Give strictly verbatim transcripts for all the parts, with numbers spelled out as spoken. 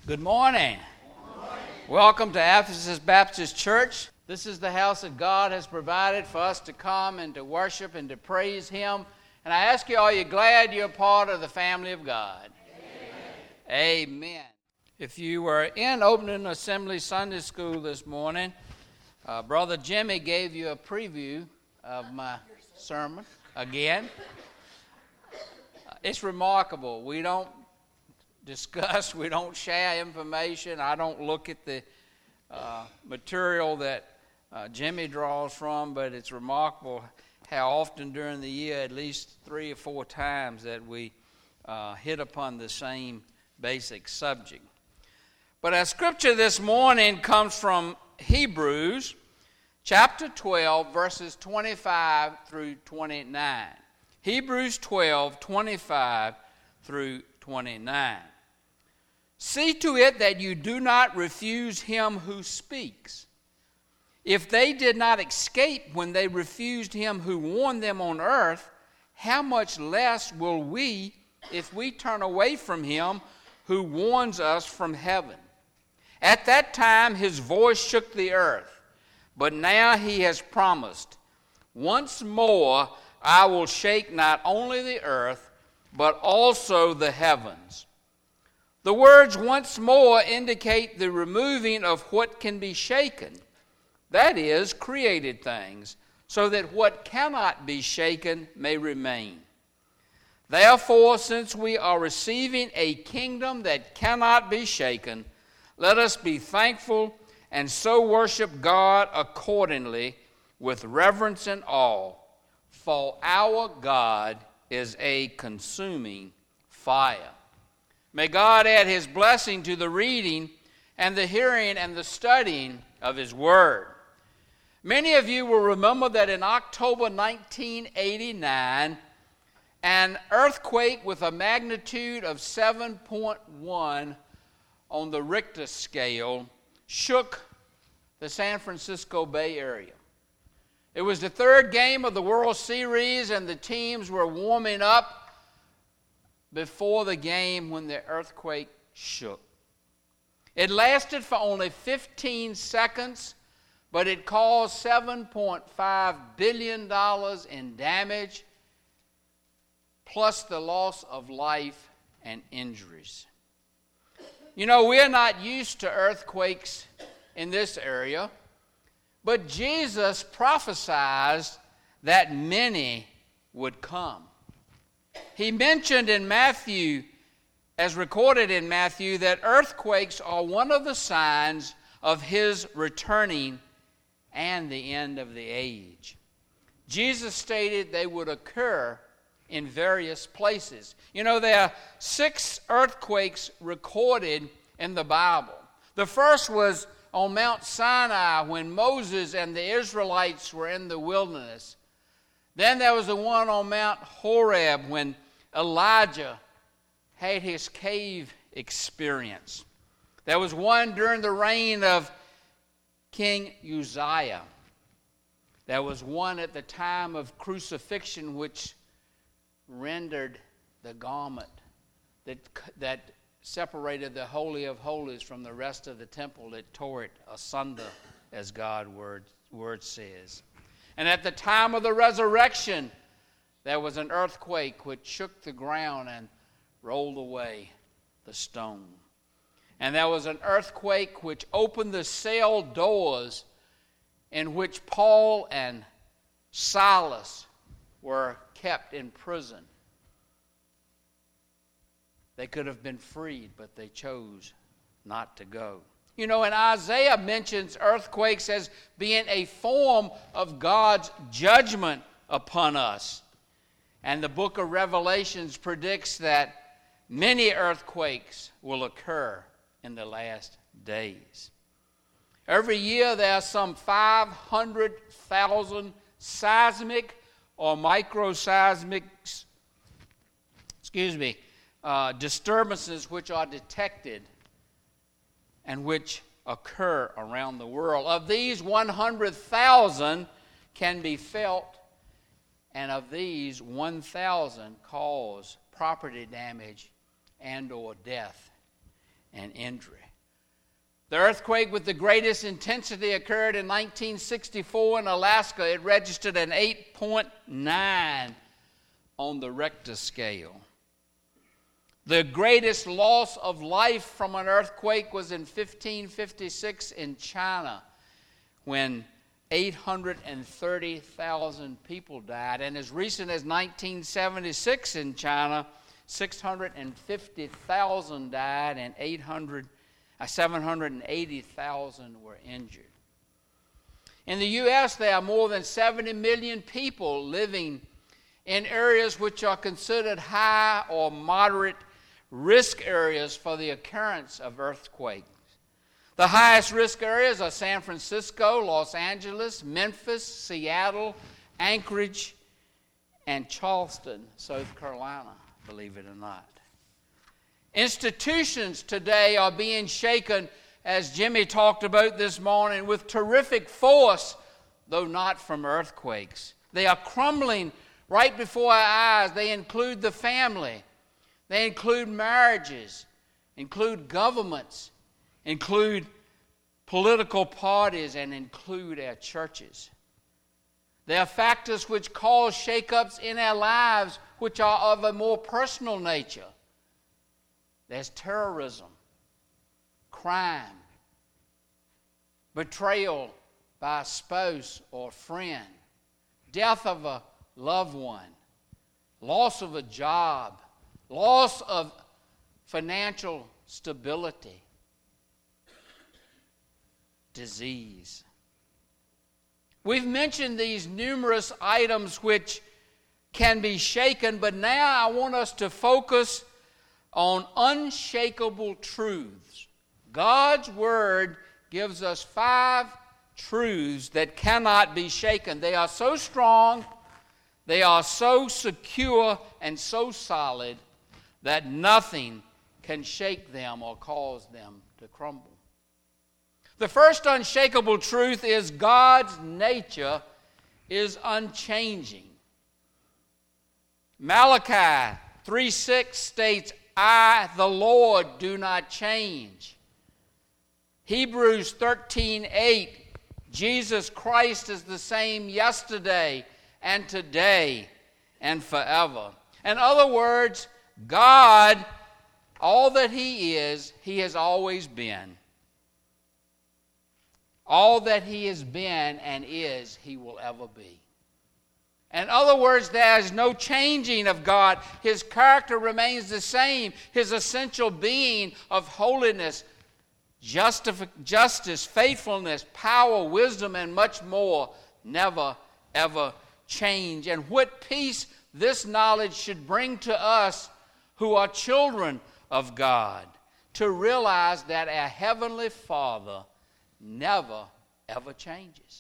Good morning. Good morning. Welcome to Ephesus Baptist Church. This is the house that God has provided for us to come and to worship and to praise Him. And I ask you, are you glad you're part of the family of God? Amen. Amen. If you were in Opening Assembly Sunday School this morning, uh, Brother Jimmy gave you a preview of my sermon again. Uh, it's remarkable. We don't discuss, we don't share information. I don't look at the uh, material that uh, Jimmy draws from, but it's remarkable how often during the year, at least three or four times, that we uh, hit upon the same basic subject. But our scripture this morning comes from Hebrews chapter twelve, verses twenty-five through twenty-nine. Hebrews twelve, twenty-five through twenty-nine. See to it that you do not refuse him who speaks. If they did not escape when they refused him who warned them on earth, how much less will we if we turn away from him who warns us from heaven? At that time his voice shook the earth, but now he has promised, once more I will shake not only the earth, but also the heavens. The words once more indicate the removing of what can be shaken, that is, created things, so that what cannot be shaken may remain. Therefore, since we are receiving a kingdom that cannot be shaken, let us be thankful and so worship God accordingly with reverence and awe, for our God is a consuming fire. May God add His blessing to the reading and the hearing and the studying of His Word. Many of you will remember that in October nineteen eighty-nine, an earthquake with a magnitude of seven point one on the Richter scale shook the San Francisco Bay Area. It was the third game of the World Series, and the teams were warming up before the game when the earthquake shook. It lasted for only fifteen seconds, but it caused seven point five billion dollars in damage, plus the loss of life and injuries. You know, we're not used to earthquakes in this area, but Jesus prophesied that many would come. He mentioned in Matthew, as recorded in Matthew, that earthquakes are one of the signs of His returning and the end of the age. Jesus stated they would occur in various places. You know, there are six earthquakes recorded in the Bible. The first was on Mount Sinai when Moses and the Israelites were in the wilderness. Then there was the one on Mount Horeb when Elijah had his cave experience. There was one during the reign of King Uzziah. There was one at the time of crucifixion which rendered the garment that, that separated the Holy of Holies from the rest of the temple. It tore it asunder, as God's word, word says. And at the time of the resurrection, there was an earthquake which shook the ground and rolled away the stone. And there was an earthquake which opened the cell doors in which Paul and Silas were kept in prison. They could have been freed, but they chose not to go. You know, and Isaiah mentions earthquakes as being a form of God's judgment upon us. And the book of Revelations predicts that many earthquakes will occur in the last days. Every year there are some five hundred thousand seismic or microseismic, excuse me, uh, disturbances which are detected and which occur around the world. Of these, one hundred thousand can be felt, and of these, one thousand cause property damage and or death and injury. The earthquake with the greatest intensity occurred in nineteen sixty-four in Alaska. It registered an eight point nine on the Richter scale. The greatest loss of life from an earthquake was in fifteen fifty-six in China, when eight hundred thirty thousand people died. And as recent as nineteen seventy-six in China, six hundred fifty thousand died and eight hundred, uh, seven hundred eighty thousand were injured. In the U S, there are more than seventy million people living in areas which are considered high or moderate risk areas for the occurrence of earthquakes. The highest risk areas are San Francisco, Los Angeles, Memphis, Seattle, Anchorage, and Charleston, South Carolina, believe it or not. Institutions today are being shaken, as Jimmy talked about this morning, with terrific force, though not from earthquakes. They are crumbling right before our eyes. They include the family. They include marriages, include governments, include political parties, and include our churches. There are factors which cause shakeups in our lives which are of a more personal nature. There's terrorism, crime, betrayal by a spouse or friend, death of a loved one, loss of a job, loss of financial stability, disease. We've mentioned these numerous items which can be shaken, but now I want us to focus on unshakable truths. God's Word gives us five truths that cannot be shaken. They are so strong, they are so secure and so solid that nothing can shake them or cause them to crumble. The first unshakable truth is God's nature is unchanging. Malachi three six states, I, the Lord, do not change. Hebrews thirteen eight, Jesus Christ is the same yesterday and today and forever. In other words, God, all that He is, He has always been. All that He has been and is, He will ever be. In other words, there is no changing of God. His character remains the same. His essential being of holiness, justif- justice, faithfulness, power, wisdom, and much more never, ever change. And what peace this knowledge should bring to us who are children of God, to realize that our Heavenly Father never, ever changes.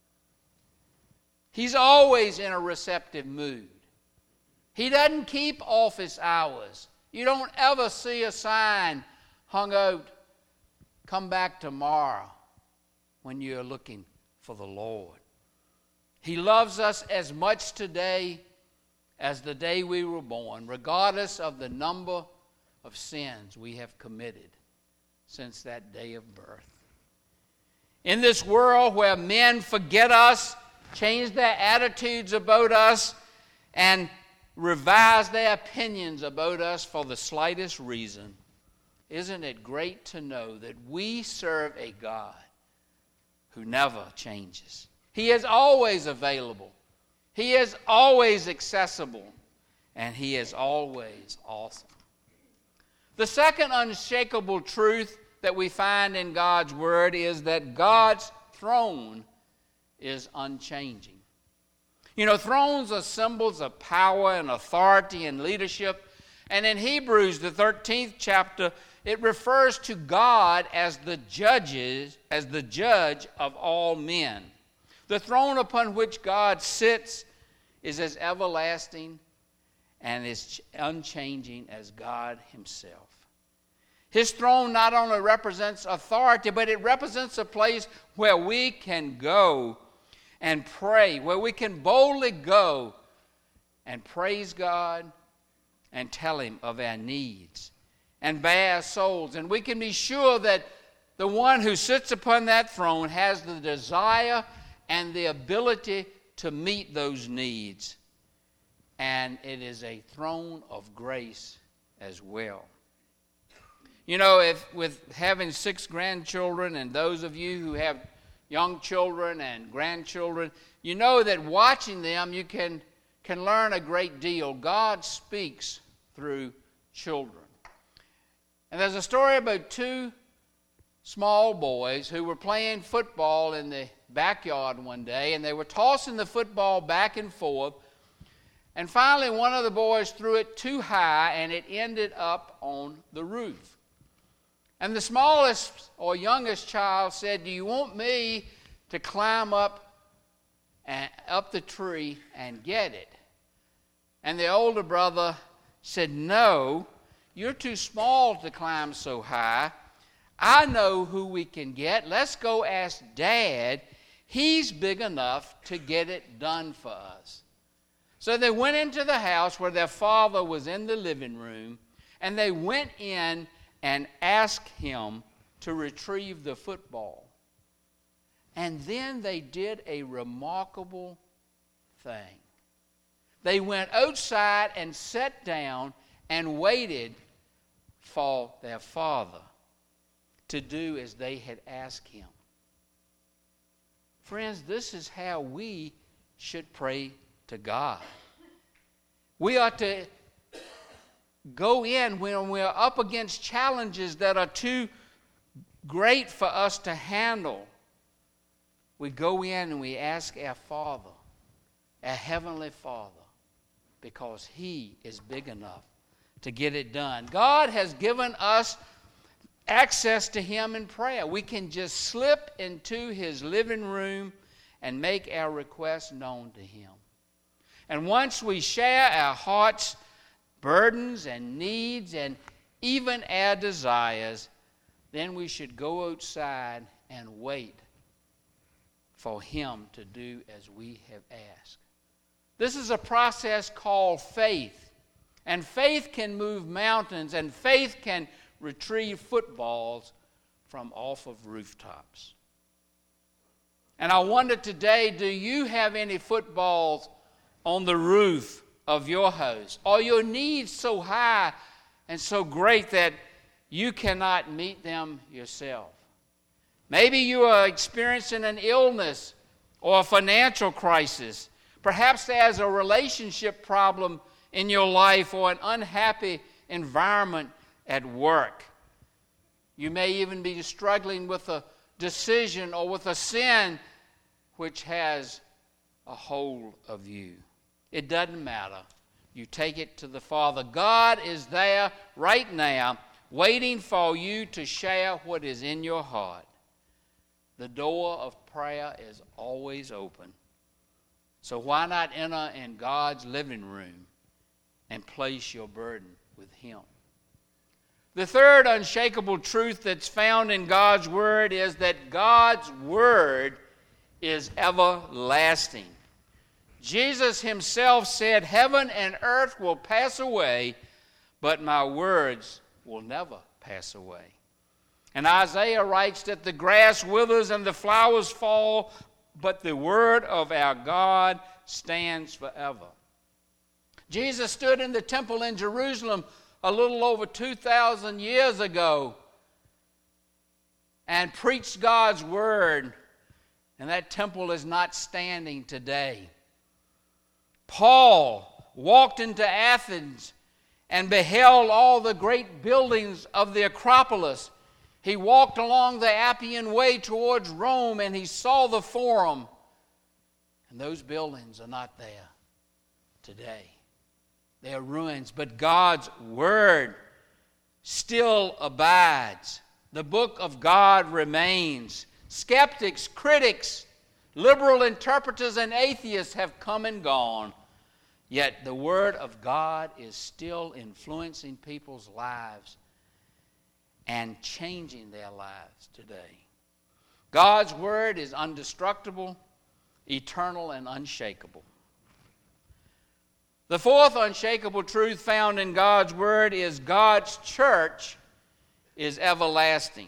He's always in a receptive mood. He doesn't keep office hours. You don't ever see a sign hung out, come back tomorrow, when you're looking for the Lord. He loves us as much today as the day we were born, regardless of the number of sins we have committed since that day of birth. In this world where men forget us, change their attitudes about us, and revise their opinions about us for the slightest reason, isn't it great to know that we serve a God who never changes? He is always available. He is always accessible. And He is always awesome. The second unshakable truth that we find in God's Word is that God's throne is unchanging. You know, thrones are symbols of power and authority and leadership. And in Hebrews, the thirteenth chapter, it refers to God as the judges, as the judge of all men. The throne upon which God sits is as everlasting and as unchanging as God Himself. His throne not only represents authority, but it represents a place where we can go and pray, where we can boldly go and praise God and tell Him of our needs and bare souls. And we can be sure that the one who sits upon that throne has the desire and the ability to meet those needs. And it is a throne of grace as well. You know, if with having six grandchildren, and those of you who have young children and grandchildren, you know that watching them you can, can learn a great deal. God speaks through children. And there's a story about two small boys who were playing football in the backyard one day, and they were tossing the football back and forth. And finally, one of the boys threw it too high, and it ended up on the roof. And the smallest or youngest child said, "Do you want me to climb up and up the tree and get it?" And the older brother said, "No, you're too small to climb so high. I know who we can get. Let's go ask Dad. He's big enough to get it done for us." So they went into the house where their father was in the living room, and they went in and asked him to retrieve the football. And then they did a remarkable thing. They went outside and sat down and waited for their father to do as they had asked him. Friends, this is how we should pray to God. We ought to go in when we're up against challenges that are too great for us to handle. We go in and we ask our Father, our Heavenly Father, because He is big enough to get it done. God has given us access to Him in prayer. We can just slip into His living room and make our requests known to Him. And once we share our hearts, burdens and needs and even our desires, then we should go outside and wait for Him to do as we have asked. This is a process called faith. And faith can move mountains, and faith can retrieve footballs from off of rooftops. And I wonder today, do you have any footballs on the roof of your house? Are your needs so high and so great that you cannot meet them yourself? Maybe you are experiencing an illness or a financial crisis. Perhaps there's a relationship problem in your life or an unhappy environment at work. You may even be struggling with a decision or with a sin which has a hold of you. It doesn't matter. You take it to the Father. God is there right now, waiting for you to share what is in your heart. The door of prayer is always open. So why not enter in God's living room and place your burden with Him? The third unshakable truth that's found in God's Word is that God's Word is everlasting. Jesus Himself said, "Heaven and earth will pass away, but my words will never pass away." And Isaiah writes that the grass withers and the flowers fall, but the word of our God stands forever. Jesus stood in the temple in Jerusalem a little over two thousand years ago and preached God's word, and that temple is not standing today. Paul walked into Athens and beheld all the great buildings of the Acropolis. He walked along the Appian Way towards Rome, and he saw the Forum. And those buildings are not there today. They are ruins, but God's Word still abides. The book of God remains. Skeptics, critics, liberal interpreters, and atheists have come and gone. Yet the Word of God is still influencing people's lives and changing their lives today. God's Word is indestructible, eternal, and unshakable. The fourth unshakable truth found in God's Word is God's church is everlasting.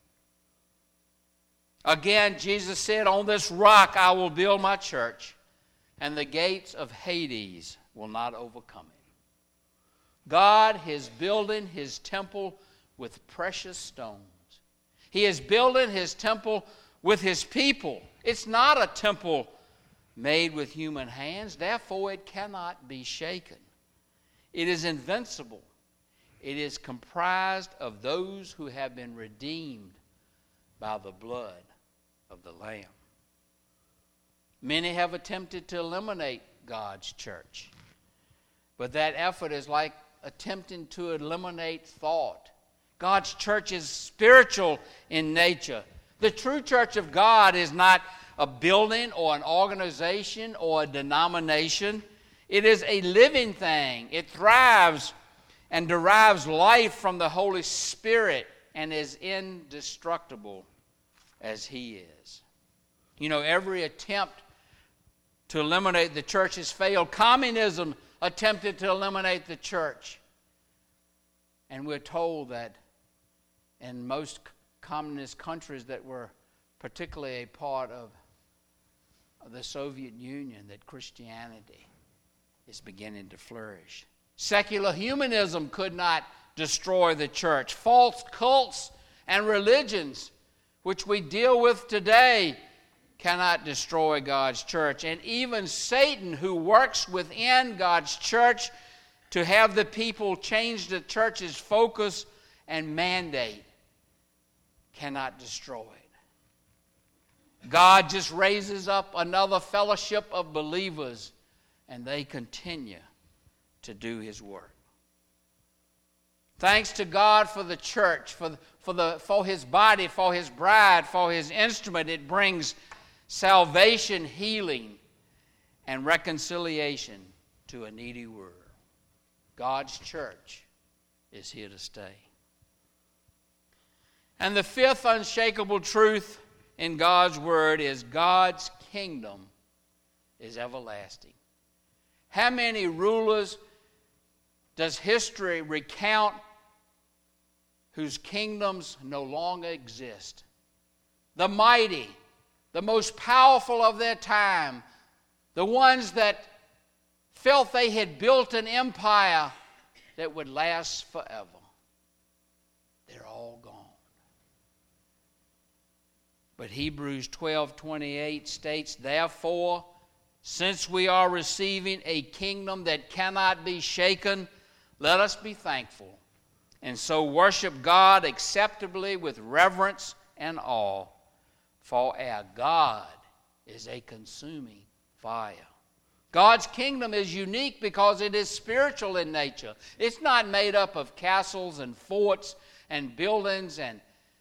Again, Jesus said, "On this rock I will build my church, and the gates of Hades will not overcome it." God is building his temple with precious stones. He is building his temple with his people. It's not a temple made with human hands, therefore it cannot be shaken. It is invincible. It is comprised of those who have been redeemed by the blood of the Lamb. Many have attempted to eliminate God's church, but that effort is like attempting to eliminate thought. God's church is spiritual in nature. The true church of God is not a building or an organization or a denomination. It is a living thing. It thrives and derives life from the Holy Spirit and is indestructible as He is. You know, every attempt to eliminate the church has failed. Communism attempted to eliminate the church. And we're told that in most communist countries that were particularly a part of the Soviet Union, that Christianity is beginning to flourish. Secular humanism could not destroy the church. False cults and religions, which we deal with today, cannot destroy God's church. And even Satan, who works within God's church to have the people change the church's focus and mandate, cannot destroy it. God just raises up another fellowship of believers, and they continue to do His work. Thanks to God for the church, for, for, the, for His body, for His bride, for His instrument. It brings salvation, healing, and reconciliation to a needy world. God's church is here to stay. And the fifth unshakable truth in God's Word is God's kingdom is everlasting. How many rulers does history recount whose kingdoms no longer exist? The mighty, the most powerful of their time, the ones that felt they had built an empire that would last forever. They're all gone. But Hebrews twelve twenty-eight states, "Therefore, since we are receiving a kingdom that cannot be shaken, let us be thankful, and so worship God acceptably with reverence and awe, for our God is a consuming fire." God's kingdom is unique because it is spiritual in nature. It's not made up of castles and forts and buildings and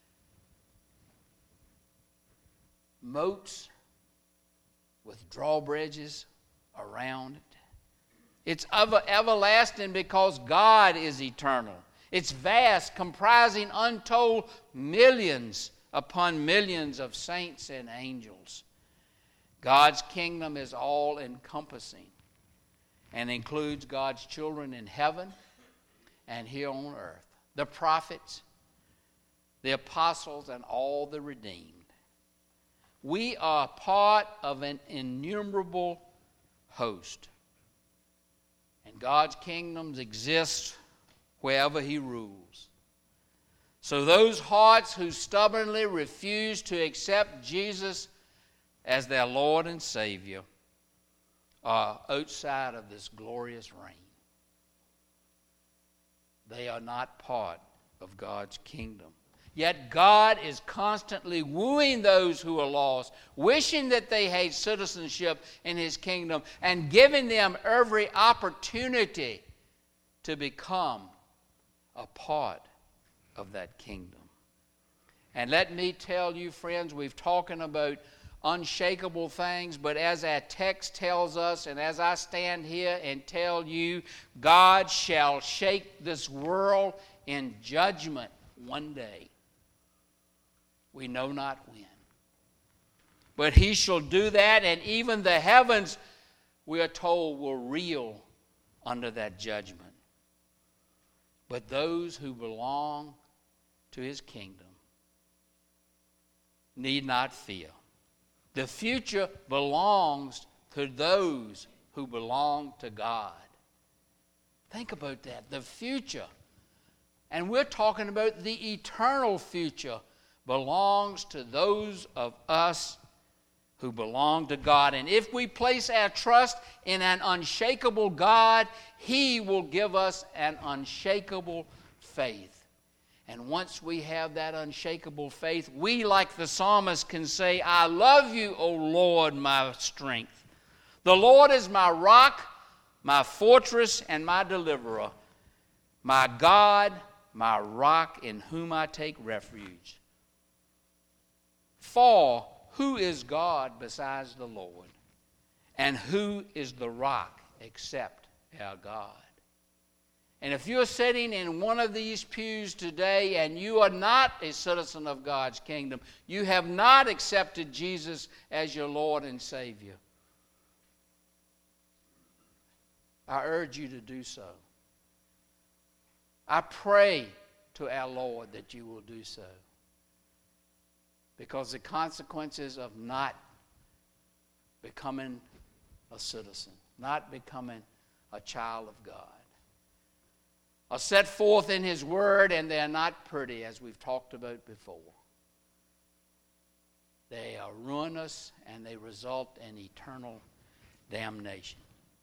moats with drawbridges around it. It's ever, everlasting because God is eternal. It's vast, comprising untold millions upon millions of saints and angels. God's kingdom is all-encompassing and includes God's children in heaven and here on earth, the prophets, the apostles, and all the redeemed. We are part of an innumerable host. And God's kingdoms exist wherever He rules. So those hearts who stubbornly refuse to accept Jesus as their Lord and Savior are outside of this glorious reign. They are not part of God's kingdom. Yet God is constantly wooing those who are lost, wishing that they had citizenship in His kingdom, and giving them every opportunity to become a part of that kingdom. And let me tell you, friends, we've talking about unshakable things, but as our text tells us, and as I stand here and tell you, God shall shake this world in judgment one day. We know not when. But He shall do that, and even the heavens, we are told, will reel under that judgment. But those who belong to his kingdom need not fear. The future belongs to those who belong to God. Think about that. The future, and we're talking about the eternal future, belongs to those of us who belong to God. And if we place our trust in an unshakable God, he will give us an unshakable faith. And once we have that unshakable faith, we, like the psalmist, can say, I love you, O Lord, my strength. The Lord is my rock, my fortress, and my deliverer, my God, my rock, in whom I take refuge. For who is God besides the Lord? And who is the rock except our God? And if you're sitting in one of these pews today and you are not a citizen of God's kingdom, you have not accepted Jesus as your Lord and Savior, I urge you to do so. I pray to our Lord that you will do so. Because the consequences of not becoming a citizen, not becoming a child of God, are set forth in his word, and they're not pretty, as we've talked about before. They are ruinous, and they result in eternal damnation.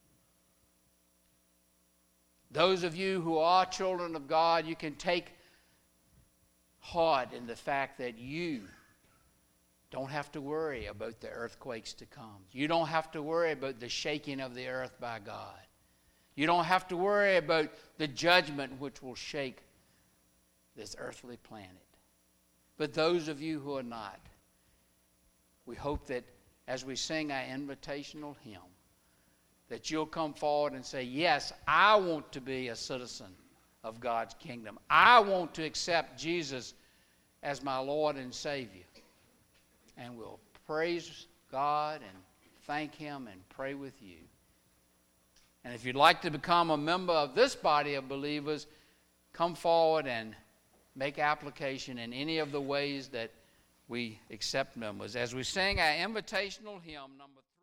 Those of you who are children of God, you can take heart in the fact that you don't have to worry about the earthquakes to come. You don't have to worry about the shaking of the earth by God. You don't have to worry about the judgment which will shake this earthly planet. But those of you who are not, we hope that as we sing our invitational hymn, that you'll come forward and say, yes, I want to be a citizen of God's kingdom. I want to accept Jesus as my Lord and Savior. And we'll praise God and thank him and pray with you. And if you'd like to become a member of this body of believers, come forward and make application in any of the ways that we accept members. As we sing our invitational hymn, number three.